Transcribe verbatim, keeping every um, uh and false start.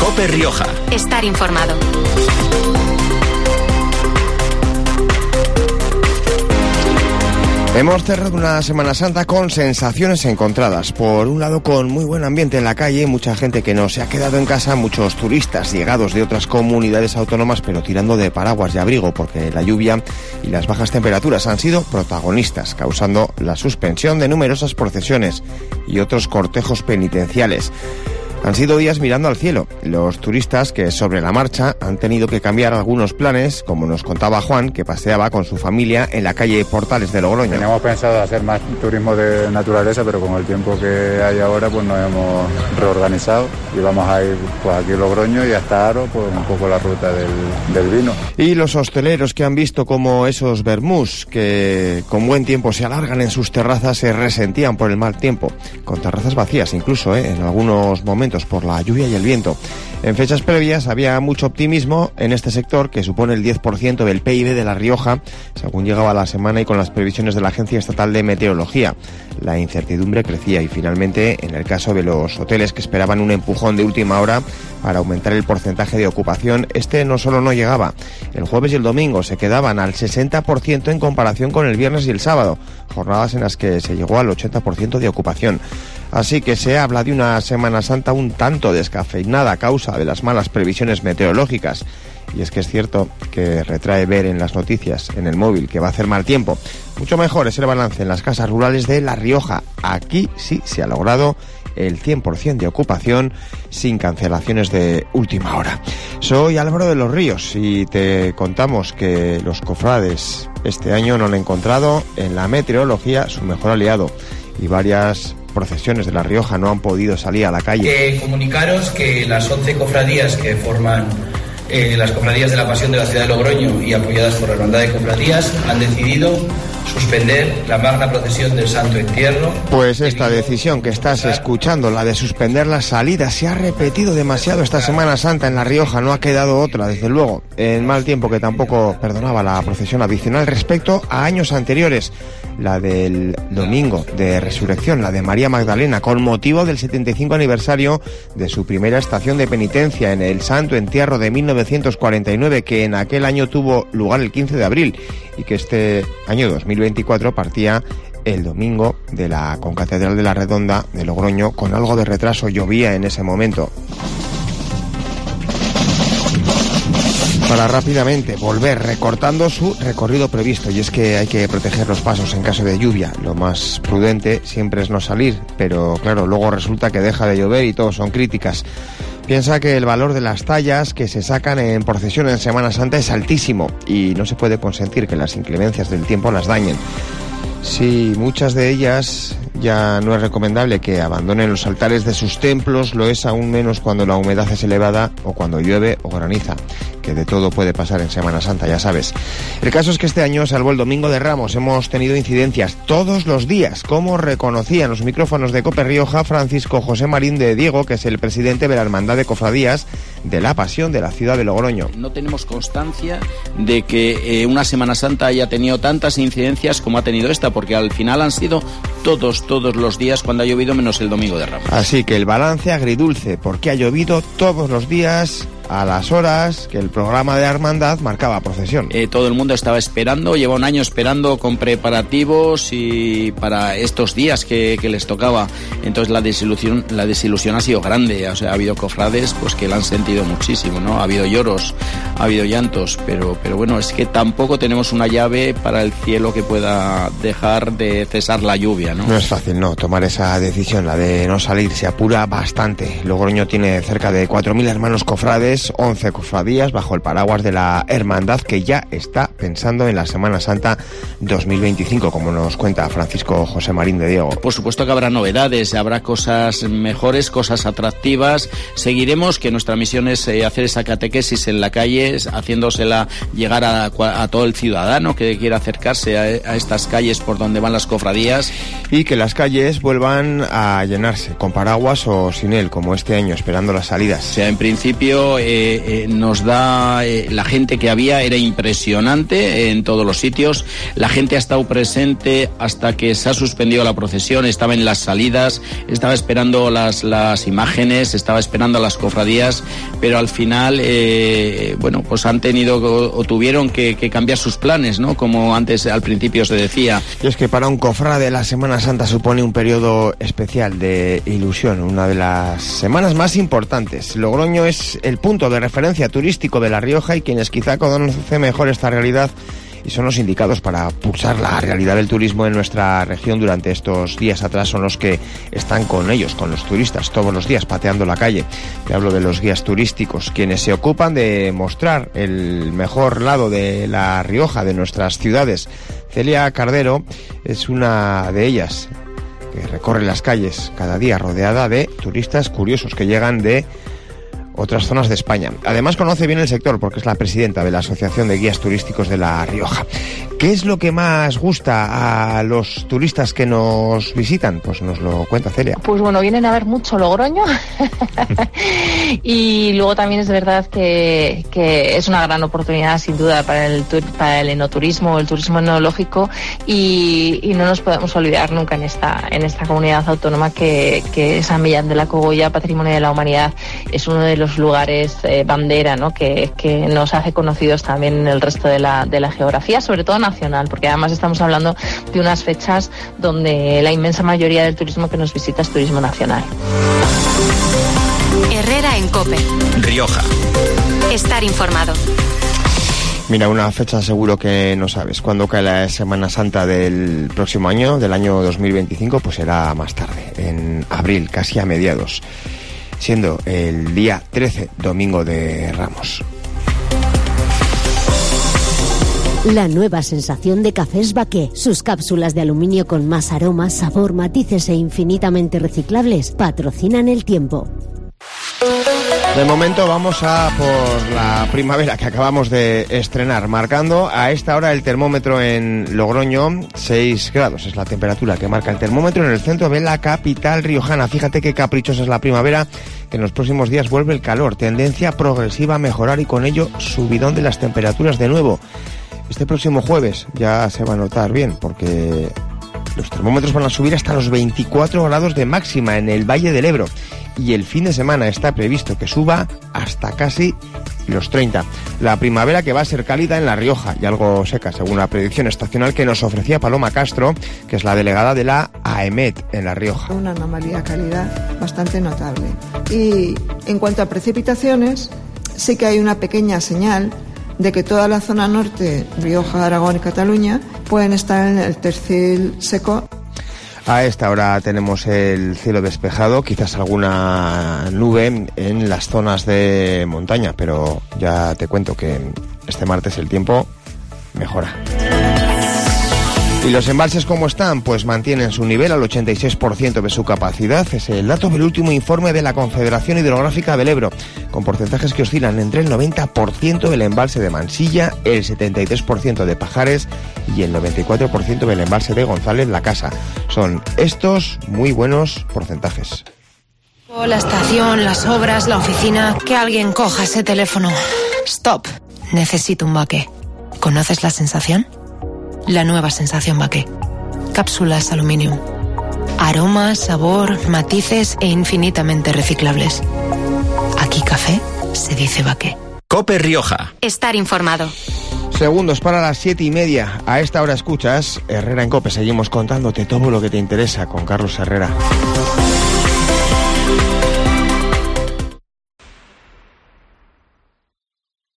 COPE Rioja. Estar informado. Hemos cerrado una Semana Santa con sensaciones encontradas. Por un lado, con muy buen ambiente en la calle, mucha gente que no se ha quedado en casa, muchos turistas llegados de otras comunidades autónomas, pero tirando de paraguas y abrigo, porque la lluvia y las bajas temperaturas han sido protagonistas, causando la suspensión de numerosas procesiones y otros cortejos penitenciales. Han sido días mirando al cielo. Los turistas que sobre la marcha han tenido que cambiar algunos planes, como nos contaba Juan, que paseaba con su familia en la calle Portales de Logroño. Teníamos pensado hacer más turismo de naturaleza, pero con el tiempo que hay ahora, pues nos hemos reorganizado y vamos a ir pues aquí a Logroño y hasta Aro, pues un poco la ruta del, del vino. Y los hosteleros que han visto como esos vermús que con buen tiempo se alargan en sus terrazas se resentían por el mal tiempo, con terrazas vacías incluso, ¿eh? en algunos momentos por la lluvia y el viento. En fechas previas había mucho optimismo en este sector, que supone el diez por ciento del P I B de La Rioja, según llegaba la semana y con las previsiones de la Agencia Estatal de Meteorología. La incertidumbre crecía y finalmente, en el caso de los hoteles que esperaban un empujón de última hora para aumentar el porcentaje de ocupación, este no solo no llegaba. El jueves y el domingo se quedaban al sesenta por ciento en comparación con el viernes y el sábado, jornadas en las que se llegó al ochenta por ciento de ocupación. Así que se habla de una Semana Santa un tanto descafeinada a causa de las malas previsiones meteorológicas. Y es que es cierto que retrae ver en las noticias, en el móvil, que va a hacer mal tiempo. Mucho mejor es el balance en las casas rurales de La Rioja. Aquí sí se ha logrado el cien por ciento de ocupación sin cancelaciones de última hora. Soy Álvaro de los Ríos y te contamos que los cofrades este año no han encontrado en la meteorología su mejor aliado y varias procesiones de La Rioja no han podido salir a la calle. Eh, comunicaros que las once cofradías que forman eh, las cofradías de la Pasión de la ciudad de Logroño y apoyadas por la Hermandad de Cofradías han decidido suspender la magna procesión del Santo Entierro. Pues esta decisión que estás escuchando, la de suspender las salidas, se ha repetido demasiado esta Semana Santa en La Rioja. No ha quedado otra, desde luego, en mal tiempo, que tampoco perdonaba la procesión adicional respecto a años anteriores. La del domingo de Resurrección, la de María Magdalena, con motivo del setenta y cinco aniversario de su primera estación de penitencia en el Santo Entierro de mil novecientos cuarenta y nueve, que en aquel año tuvo lugar el quince de abril y que este año dos mil veinticuatro partía el domingo de la Concatedral de la Redonda de Logroño. Con algo de retraso, llovía en ese momento. Para rápidamente volver recortando su recorrido previsto, y es que hay que proteger los pasos en caso de lluvia. Lo más prudente siempre es no salir, pero claro, luego resulta que deja de llover y todo son críticas. Piensa que el valor de las tallas que se sacan en procesión en Semana Santa es altísimo y no se puede consentir que las inclemencias del tiempo las dañen. Sí, muchas de ellas ya no es recomendable que abandonen los altares de sus templos, lo es aún menos cuando la humedad es elevada o cuando llueve o graniza, que de todo puede pasar en Semana Santa, ya sabes. El caso es que este año, salvo el Domingo de Ramos, hemos tenido incidencias todos los días, como reconocían los micrófonos de COPE Rioja Francisco José Marín de Diego, que es el presidente de la Hermandad de Cofradías de la Pasión de la ciudad de Logroño. No tenemos constancia de que eh, una Semana Santa haya tenido tantas incidencias como ha tenido esta, porque al final han sido todos, todos los días cuando ha llovido, menos el Domingo de Ramos. Así que el balance agridulce, porque ha llovido todos los días a las horas que el programa de hermandad marcaba procesión. Eh, todo el mundo estaba esperando, lleva un año esperando con preparativos y para estos días que, que les tocaba. Entonces la desilusión, la desilusión ha sido grande. O sea, ha habido cofrades pues que la han sentido muchísimo, ¿no? Ha habido lloros, ha habido llantos, pero, pero bueno, es que tampoco tenemos una llave para el cielo que pueda dejar de cesar la lluvia, ¿no? No es fácil, no, tomar esa decisión, la de no salir, se apura bastante. Logroño tiene cerca de cuatro mil hermanos cofrades, once cofradías bajo el paraguas de la hermandad, que ya está pensando en la Semana Santa dos mil veinticinco, como nos cuenta Francisco José Marín de Diego. Por supuesto que habrá novedades, habrá cosas mejores, cosas atractivas. Seguiremos, que nuestra misión es eh, hacer esa catequesis en la calle, haciéndosela llegar a, a todo el ciudadano que quiera acercarse a, a estas calles por donde van las cofradías. Y que las calles vuelvan a llenarse, con paraguas o sin él, como este año, esperando las salidas. O sea, en principio eh, eh, nos da eh, la gente que había, era impresionante en todos los sitios. La gente ha estado presente hasta que se ha suspendido la procesión, estaba en las salidas, estaba esperando las, las imágenes, estaba esperando a las cofradías, pero al final, eh, bueno, pues han tenido o, o tuvieron que, que cambiar sus planes, ¿no? Como antes al principio se decía. Y es que para un cofrade la Semana Santa supone un periodo especial de ilusión, una de las semanas más importantes. Logroño es el punto de referencia turístico de La Rioja y quienes quizá conocen mejor esta realidad y son los indicados para pulsar la realidad del turismo en nuestra región durante estos días atrás son los que están con ellos, con los turistas, todos los días pateando la calle. Te hablo de los guías turísticos, quienes se ocupan de mostrar el mejor lado de La Rioja, de nuestras ciudades. Celia Cardero es una de ellas, que recorre las calles cada día rodeada de turistas curiosos que llegan de otras zonas de España. Además conoce bien el sector porque es la presidenta de la Asociación de Guías Turísticos de La Rioja. ¿Qué es lo que más gusta a los turistas que nos visitan? Pues nos lo cuenta Celia. Pues bueno, vienen a ver mucho Logroño y luego también es verdad que, que es una gran oportunidad sin duda para el, para el enoturismo, el turismo enológico y, y no nos podemos olvidar nunca en esta, en esta comunidad autónoma que, que San Millán de la Cogolla, Patrimonio de la Humanidad, es uno de los lugares eh, bandera, ¿no? que, que nos hace conocidos también en el resto de la, de la geografía, sobre todo nacional, porque además estamos hablando de unas fechas donde la inmensa mayoría del turismo que nos visita es turismo nacional. Herrera en COPE. Rioja. Estar informado. Mira, una fecha seguro que no sabes. Cuando cae la Semana Santa del próximo año, del año dos mil veinticinco, pues será más tarde, en abril, casi a mediados, siendo el día trece, domingo de Ramos. La nueva sensación de Cafés Baqué. Sus cápsulas de aluminio con más aroma, sabor, matices e infinitamente reciclables patrocinan el tiempo. De momento vamos a por la primavera que acabamos de estrenar, marcando a esta hora el termómetro en Logroño, seis grados es la temperatura que marca el termómetro en el centro de la capital riojana. Fíjate qué caprichosa es la primavera, que en los próximos días vuelve el calor, tendencia progresiva a mejorar y con ello subidón de las temperaturas de nuevo. Este próximo jueves ya se va a notar bien porque los termómetros van a subir hasta los veinticuatro grados de máxima en el Valle del Ebro y el fin de semana está previsto que suba hasta casi los treinta. La primavera que va a ser cálida en La Rioja y algo seca, según la predicción estacional que nos ofrecía Paloma Castro, que es la delegada de la AEMET en La Rioja. Una anomalía de calidad bastante notable. Y en cuanto a precipitaciones, sí que hay una pequeña señal de que toda la zona norte, Rioja, Aragón y Cataluña, pueden estar en el tercio seco. A esta hora tenemos el cielo despejado, quizás alguna nube en las zonas de montaña, pero ya te cuento que este martes el tiempo mejora. ¿Y los embalses cómo están? Pues mantienen su nivel al ochenta y seis por ciento de su capacidad. Es el dato del último informe de la Confederación Hidrográfica del Ebro, con porcentajes que oscilan entre el noventa por ciento del embalse de Mansilla, el setenta y tres por ciento de Pajares y el noventa y cuatro por ciento del embalse de González La Casa. Son estos muy buenos porcentajes. La estación, las obras, la oficina... Que alguien coja ese teléfono. Stop. Necesito un Baqué. ¿Conoces la sensación? La nueva sensación Baqué. Cápsulas aluminium. Aroma, sabor, matices e infinitamente reciclables. Aquí café se dice Baqué. COPE Rioja. Estar informado. Segundos para las siete y media. A esta hora escuchas Herrera en COPE. Seguimos contándote todo lo que te interesa con Carlos Herrera.